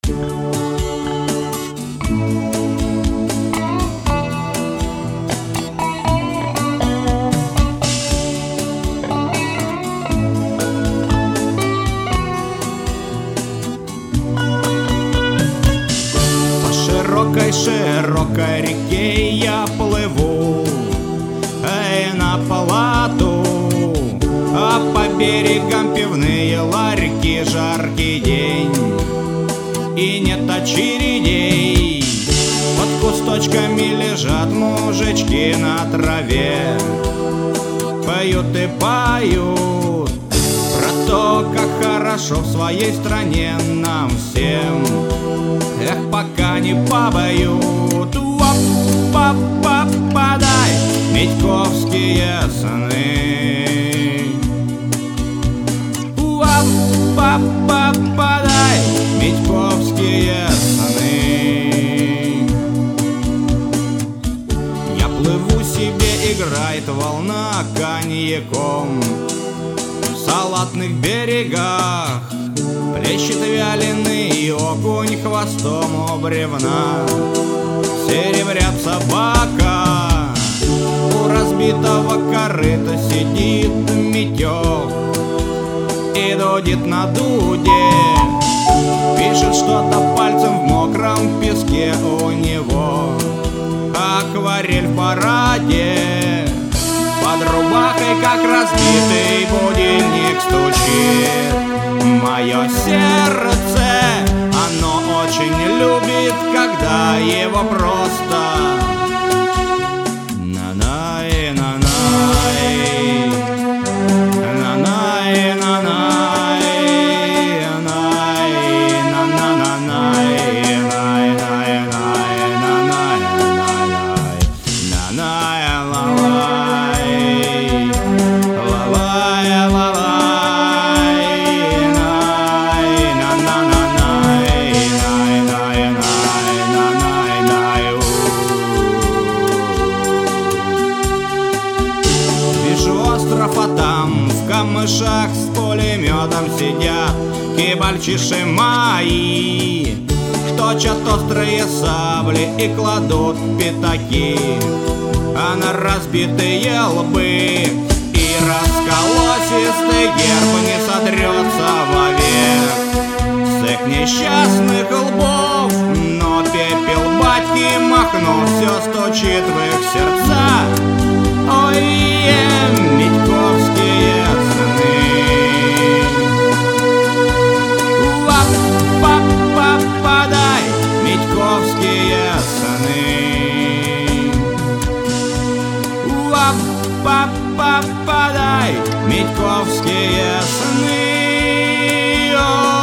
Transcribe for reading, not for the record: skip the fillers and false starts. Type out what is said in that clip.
Широкой реке я плыву, и на палату, а по берегам пивные ларьки. Жаркий день, и нет очередей. Под кусточками лежат мужички на траве, поют и поют про то, как хорошо в своей стране нам всем. Эх, пока не побоют, подай митьковские сны. Подай митьковские сны. Я плыву себе, играет волна коньяком в салатных берегах. Плещет вяленый окунь хвостом у бревна. Серебрят собака, у разбитого корыта сидит Митёк и дудит на дуде. Пишет что-то пальцем в мокром песке у него. Акварель в параде, под рубахой, как разбитый будильник, стучит. Мое сердце, оно очень любит, когда его просто нанай, нанай, нанай, нанай, камышах с пулеметом сидят кибальчиши мои, точат острые сабли и кладут пятаки, а на разбитые лбы и расколосистый герб не сотрется вовек с их несчастных лбов. Но пепел батьки махнул, все стучит в их сердца. Ой, митьковские сны. Подай митьковские сны. Подай митьковские сны.